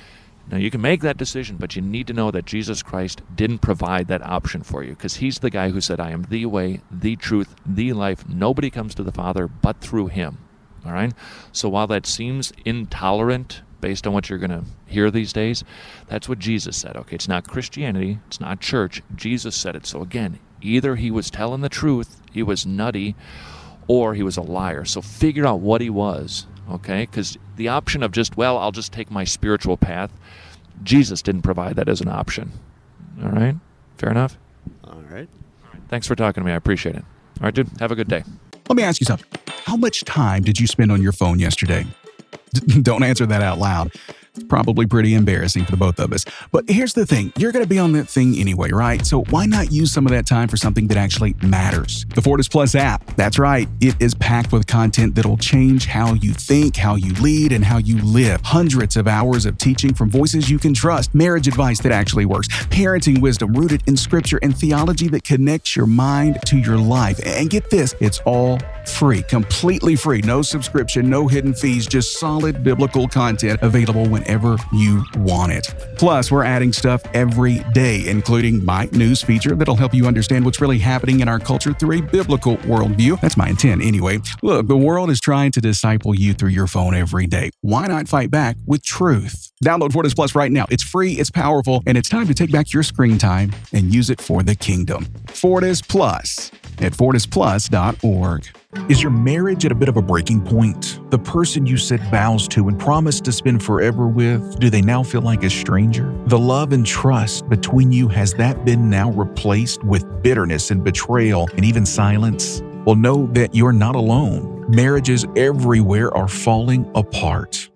Now, you can make that decision, but you need to know that Jesus Christ didn't provide that option for you, because he's the guy who said, I am the way, the truth, the life. Nobody comes to the Father but through him. All right? So while that seems intolerant based on what you're going to hear these days, that's what Jesus said. Okay, it's not Christianity. It's not church. Jesus said it. So again, either he was telling the truth, he was nutty, or he was a liar. So figure out what he was. Okay, because the option of just, well, I'll just take my spiritual path, Jesus didn't provide that as an option. All right? Fair enough? All right. All right. Thanks for talking to me. I appreciate it. All right, dude. Have a good day. Let me ask you something. How much time did you spend on your phone yesterday? D- don't answer that out loud. It's probably pretty embarrassing for the both of us. But here's the thing. You're going to be on that thing anyway, right? So why not use some of that time for something that actually matters? The Fortis Plus app. That's right. It is packed with content that'll change how you think, how you lead, and how you live. Hundreds of hours of teaching from voices you can trust, marriage advice that actually works, parenting wisdom rooted in scripture, and theology that connects your mind to your life. And get this, it's all free, completely free. No subscription, no hidden fees, just solid biblical content available whenever you want it. Plus, we're adding stuff every day, including my news feature that'll help you understand what's really happening in our culture through a biblical worldview. That's my intent anyway. Look, the world is trying to disciple you through your phone every day. Why not fight back with truth? Download Fortis Plus right now. It's free, it's powerful, and it's time to take back your screen time and use it for the kingdom. Fortis Plus at fortis plus dot org. Is your marriage at a bit of a breaking point? The person you said vows to and promised to spend forever with, do they now feel like a stranger? The love and trust between you, has that been now replaced with bitterness and betrayal and even silence? Well, know that you're not alone. Marriages everywhere are falling apart.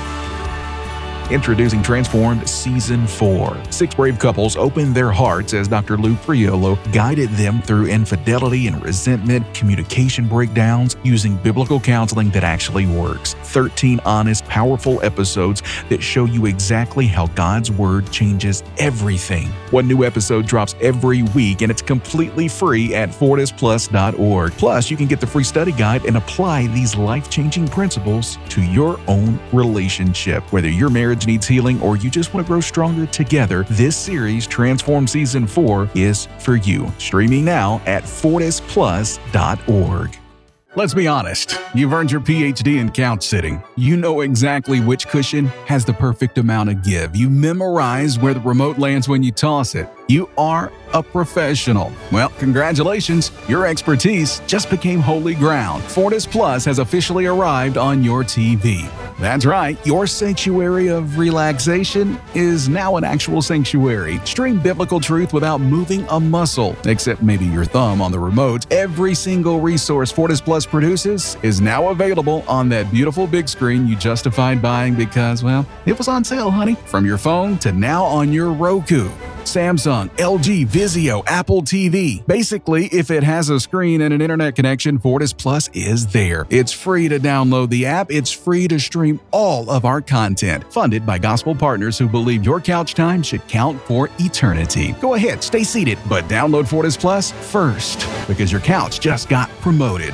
Introducing Transformed Season four. Six brave couples opened their hearts as Doctor Lou Priolo guided them through infidelity and resentment, communication breakdowns, using biblical counseling that actually works. thirteen honest, powerful episodes that show you exactly how God's Word changes everything. One new episode drops every week, and it's completely free at fortis plus dot org. Plus, you can get the free study guide and apply these life-changing principles to your own relationship. Whether your marriage needs healing or you just want to grow stronger together, this series, Transform Season four, is for you. Streaming now at fortis plus dot org. Let's be honest, you've earned your P H D in couch sitting. You know exactly which cushion has the perfect amount of give. You memorize where the remote lands when you toss it. You are a professional. Well, congratulations, your expertise just became holy ground. Fortis Plus has officially arrived on your T V. That's right, your sanctuary of relaxation is now an actual sanctuary. Stream biblical truth without moving a muscle, except maybe your thumb on the remote. Every single resource Fortis Plus produces is now available on that beautiful big screen you justified buying because, well, it was on sale, honey. From your phone to now on your Roku, Samsung, L G, Vizio, Apple T V. Basically, if it has a screen and an internet connection, Fortis Plus is there. It's free to download the app. It's free to stream all of our content. Funded by gospel partners who believe your couch time should count for eternity. Go ahead, stay seated, but download Fortis Plus first because your couch just got promoted.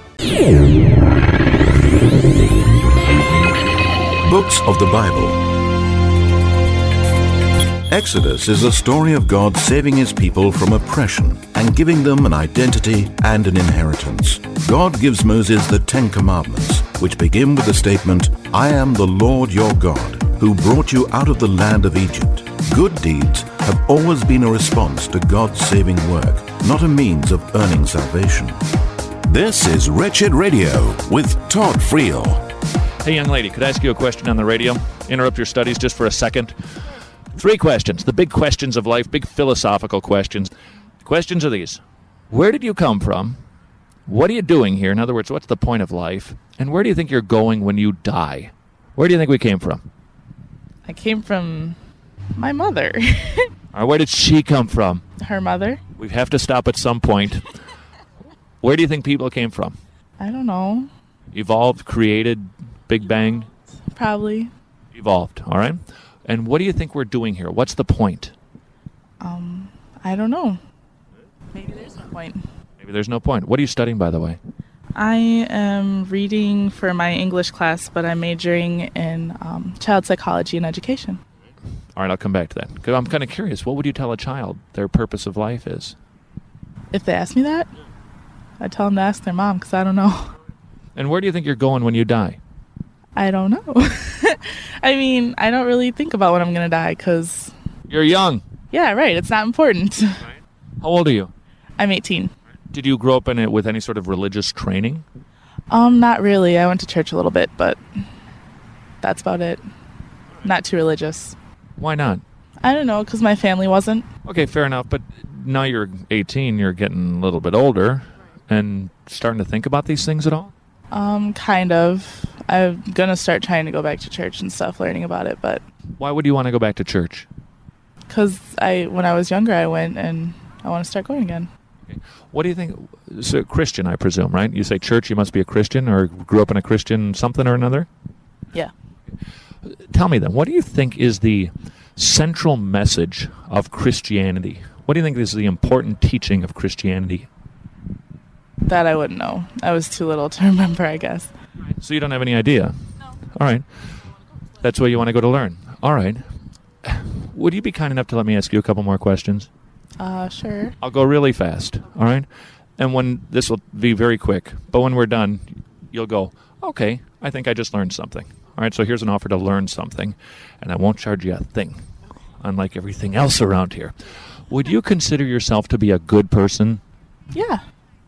Books of the Bible. Exodus is the story of God saving his people from oppression and giving them an identity and an inheritance. God gives Moses the Ten Commandments, which begin with the statement, I am the Lord your God, who brought you out of the land of Egypt. Good deeds have always been a response to God's saving work, not a means of earning salvation. This is Wretched Radio with Todd Friel. Hey, young lady, could I ask you a question on the radio? Interrupt your studies just for a second. Three questions, the big questions of life, big philosophical questions. The questions are these. Where did you come from? What are you doing here? In other words, what's the point of life? And where do you think you're going when you die? Where do you think we came from? I came from my mother. Or where did she come from? Her mother. We have to stop at some point. Where do you think people came from? I don't know. Evolved, created, Big Bang? Probably. Evolved, all right? And what do you think we're doing here? What's the point? Um, I don't know. Maybe there's no point. Maybe there's no point. What are you studying, by the way? I am reading for my English class, but I'm majoring in um, child psychology and education. All right, I'll come back to that. Because I'm kind of curious. What would you tell a child their purpose of life is? If they ask me that, I tell them to ask their mom because I don't know. And where do you think you're going when you die? I don't know. I mean, I don't really think about when I'm going to die because... You're young. Yeah, right. It's not important. Right. How old are you? I'm eighteen. Did you grow up in it with any sort of religious training? Um, not really. I went to church a little bit, but that's about it. Not too religious. Why not? I don't know, because my family wasn't. Okay, fair enough. But now you're eighteen, you're getting a little bit older and starting to think about these things at all? Um, kind of. I'm going to start trying to go back to church and stuff, learning about it, but... Why would you want to go back to church? Because I, when I was younger, I went, and I want to start going again. Okay. What do you think? So Christian, I presume, right? You say church, you must be a Christian or grew up in a Christian something or another? Yeah. Tell me then, what do you think is the central message of Christianity? What do you think is the important teaching of Christianity? That I wouldn't know. I was too little to remember, I guess. So you don't have any idea? No. All right. That's where you want to go to learn. All right. Would you be kind enough to let me ask you a couple more questions? Uh, sure. I'll go really fast, all right? And when this will be very quick, but when we're done, you'll go, okay, I think I just learned something. All right, so here's an offer to learn something, and I won't charge you a thing, unlike everything else around here. Would you consider yourself to be a good person? Yeah.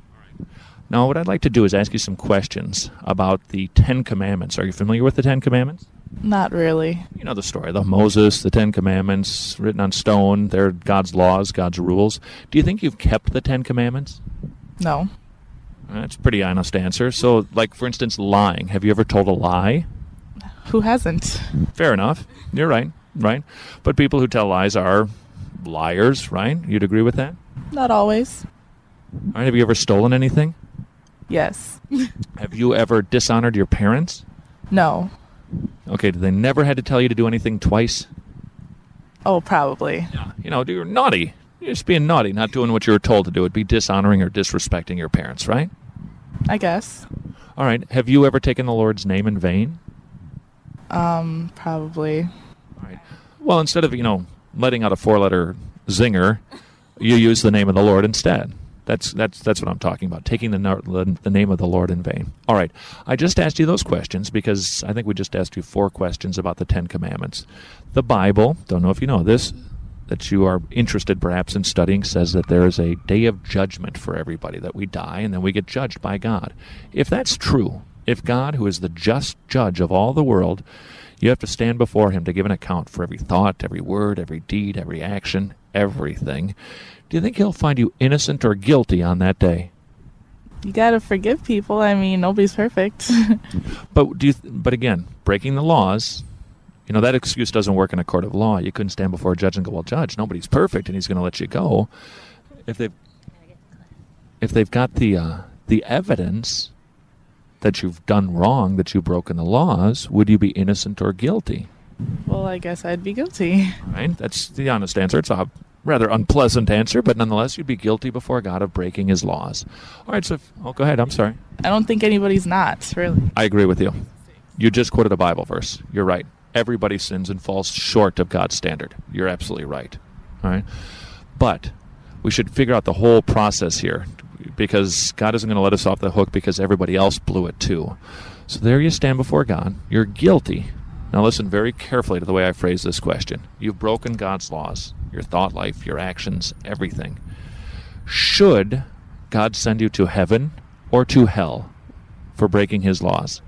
Now, what I'd like to do is ask you some questions about the Ten Commandments. Are you familiar with the Ten Commandments? Not really. You know the story, the Moses, the Ten Commandments, written on stone. They're God's laws, God's rules. Do you think you've kept the Ten Commandments? No. That's a pretty honest answer. So, like, for instance, lying. Have you ever told a lie? Who hasn't? Fair enough. You're right, right? But people who tell lies are liars, right? You'd agree with that? Not always. All right, have you ever stolen anything? Yes. Have you ever dishonored your parents? No. Okay, did they never had to tell you to do anything twice? Oh, probably. Yeah. You know, you're naughty. You're just being naughty, not doing what you were told to do. It'd be dishonoring or disrespecting your parents, right? I guess. All right. Have you ever taken the Lord's name in vain? Um, probably. All right. Well, instead of, you know, letting out a four-letter zinger, you use the name of the Lord instead. That's that's that's what I'm talking about, taking the, the name of the Lord in vain. All right. I just asked you those questions because I think we just asked you four questions about the Ten Commandments. The Bible, don't know if you know this, that you are interested perhaps in studying, says that there is a day of judgment for everybody, that we die and then we get judged by God. If that's true, if God, who is the just judge of all the world, you have to stand before him to give an account for every thought, every word, every deed, every action, everything, do you think he'll find you innocent or guilty on that day? You gotta forgive people. I mean, nobody's perfect. But do you? Th- but again, breaking the laws, you know, that excuse doesn't work in a court of law. You couldn't stand before a judge and go, well, judge, nobody's perfect, and he's going to let you go. If they've, if they've got the uh, the evidence that you've done wrong, that you've broken the laws, would you be innocent or guilty? Well, I guess I'd be guilty. Right? That's the honest answer. It's a rather unpleasant answer, but nonetheless, you'd be guilty before God of breaking his laws. All right, so, if, oh, go ahead. I'm sorry. I don't think anybody's not, really. I agree with you. You just quoted a Bible verse. You're right. Everybody sins and falls short of God's standard. You're absolutely right. All right? But we should figure out the whole process here, because God isn't going to let us off the hook because everybody else blew it too. So there you stand before God. You're guilty. Now listen very carefully to the way I phrase this question. You've broken God's laws, your thought life, your actions, everything. Should God send you to heaven or to hell for breaking his laws?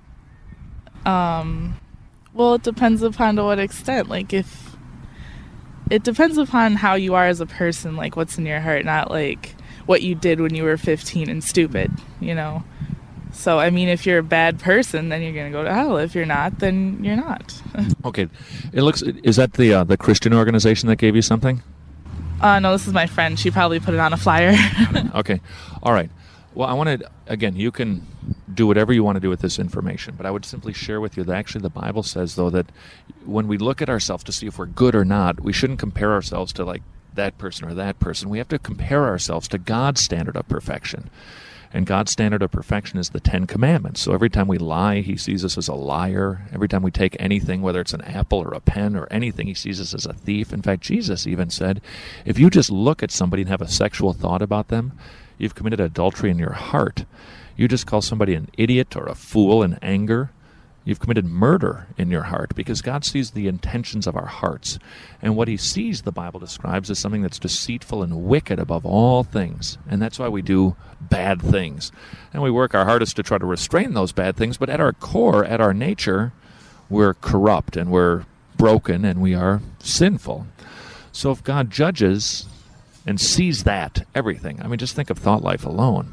Um, well, it depends upon to what extent. Like, if it depends upon how you are as a person, like what's in your heart, not like what you did when you were fifteen and stupid, you know? So, I mean, if you're a bad person, then you're going to go to hell. If you're not, then you're not. Okay. It looks, is that the uh, the Christian organization that gave you something? Uh, no, this is my friend. She probably put it on a flyer. Okay. All right. Well, I want to, again, you can do whatever you want to do with this information, but I would simply share with you that actually the Bible says, though, that when we look at ourselves to see if we're good or not, we shouldn't compare ourselves to, like, that person or that person. We have to compare ourselves to God's standard of perfection. And God's standard of perfection is the Ten Commandments. So every time we lie, he sees us as a liar. Every time we take anything, whether it's an apple or a pen or anything, he sees us as a thief. In fact, Jesus even said, if you just look at somebody and have a sexual thought about them, you've committed adultery in your heart. You just call somebody an idiot or a fool in anger, you've committed murder in your heart, because God sees the intentions of our hearts. And what he sees, the Bible describes, as something that's deceitful and wicked above all things. And that's why we do bad things. And we work our hardest to try to restrain those bad things, but at our core, at our nature, we're corrupt and we're broken and we are sinful. So if God judges and sees that, everything, I mean, just think of thought life alone.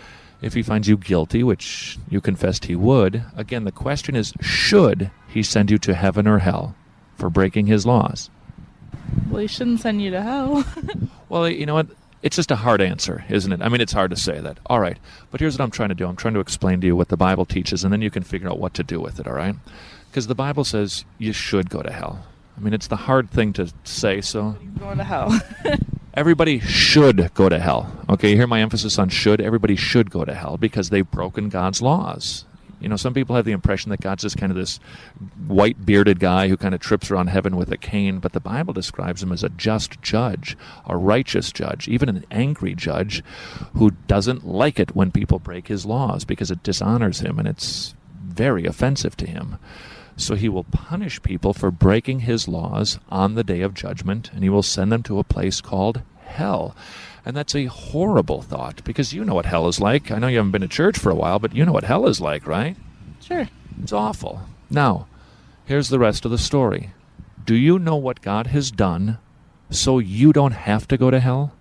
If he finds you guilty, which you confessed he would, again, the question is, should he send you to heaven or hell for breaking his laws? Well, he shouldn't send you to hell. Well, you know what? It's just a hard answer, isn't it? I mean, it's hard to say that. All right, but here's what I'm trying to do. I'm trying to explain to you what the Bible teaches, and then you can figure out what to do with it, all right? Because the Bible says you should go to hell. I mean, it's the hard thing to say, so... Going to hell. Everybody should go to hell. Okay, you hear my emphasis on should? Everybody should go to hell because they've broken God's laws. You know, some people have the impression that God's just kind of this white-bearded guy who kind of trips around heaven with a cane, but the Bible describes him as a just judge, a righteous judge, even an angry judge who doesn't like it when people break his laws because it dishonors him and it's very offensive to him. So he will punish people for breaking his laws on the day of judgment, and he will send them to a place called hell. And that's a horrible thought, because you know what hell is like. I know you haven't been to church for a while, but you know what hell is like, right? Sure. It's awful. Now, here's the rest of the story. Do you know what God has done so you don't have to go to hell?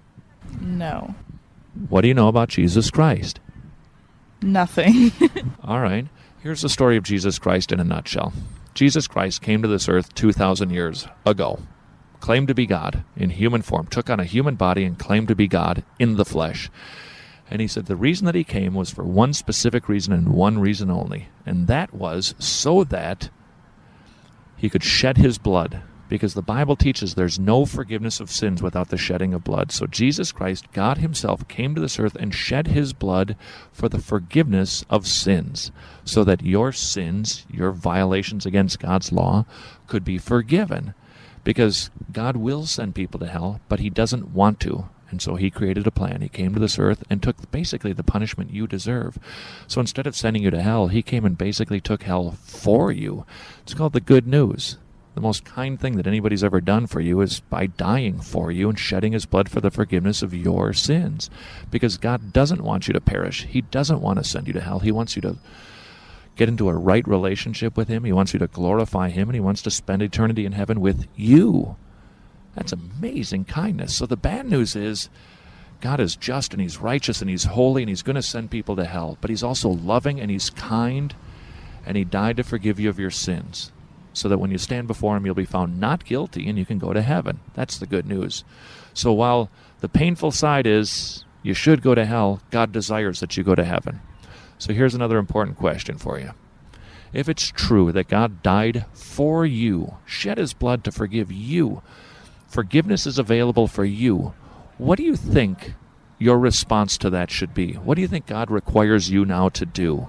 No. What do you know about Jesus Christ? Nothing. All right. Here's the story of Jesus Christ in a nutshell. Jesus Christ came to this earth two thousand years ago, claimed to be God in human form, took on a human body and claimed to be God in the flesh. And he said the reason that he came was for one specific reason and one reason only, and that was so that he could shed his blood, because the Bible teaches there's no forgiveness of sins without the shedding of blood. So Jesus Christ, God himself, came to this earth and shed his blood for the forgiveness of sins, so that your sins, your violations against God's law, could be forgiven. Because God will send people to hell, but he doesn't want to. And so he created a plan. He came to this earth and took basically the punishment you deserve. So instead of sending you to hell, he came and basically took hell for you. It's called the good news. The most kind thing that anybody's ever done for you is by dying for you and shedding his blood for the forgiveness of your sins. Because God doesn't want you to perish. He doesn't want to send you to hell. He wants you to get into a right relationship with him. He wants you to glorify him, and he wants to spend eternity in heaven with you. That's amazing kindness. So the bad news is God is just and he's righteous and he's holy and he's going to send people to hell. But he's also loving and he's kind, and he died to forgive you of your sins, so that when you stand before him, you'll be found not guilty and you can go to heaven. That's the good news. So while the painful side is you should go to hell, God desires that you go to heaven. So here's another important question for you. If it's true that God died for you, shed his blood to forgive you, forgiveness is available for you, what do you think your response to that should be? What do you think God requires you now to do?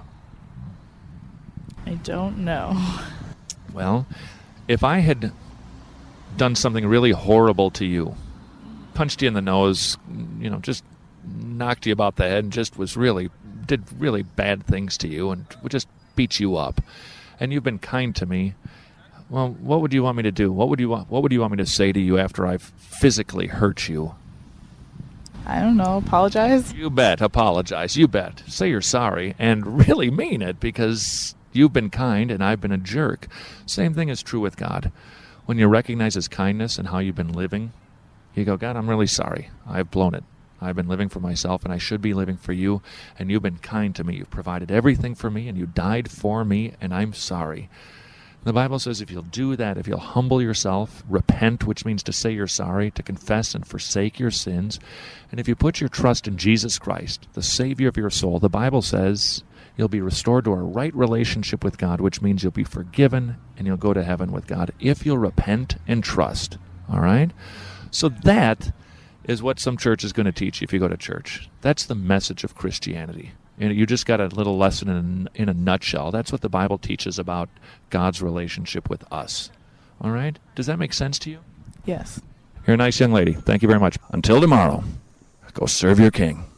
I don't know. Well, if I had done something really horrible to you, punched you in the nose, you know, just knocked you about the head and just was really, did really bad things to you and would just beat you up, and you've been kind to me, well, what would you want me to do? What would you want, what would you want me to say to you after I've physically hurt you? I don't know. Apologize? You bet. Apologize. You bet. Say you're sorry and really mean it, because you've been kind and I've been a jerk. Same thing is true with God. When you recognize his kindness and how you've been living, you go, God, I'm really sorry. I've blown it. I've been living for myself, and I should be living for you, and you've been kind to me. You've provided everything for me, and you died for me, and I'm sorry. The Bible says if you'll do that, if you'll humble yourself, repent, which means to say you're sorry, to confess and forsake your sins, and if you put your trust in Jesus Christ, the Savior of your soul, the Bible says you'll be restored to a right relationship with God, which means you'll be forgiven, and you'll go to heaven with God if you'll repent and trust. All right? So that is what some church is going to teach you if you go to church. That's the message of Christianity. And you just got a little lesson in a, in a nutshell. That's what the Bible teaches about God's relationship with us. All right? Does that make sense to you? Yes. You're a nice young lady. Thank you very much. Until tomorrow, go serve your king.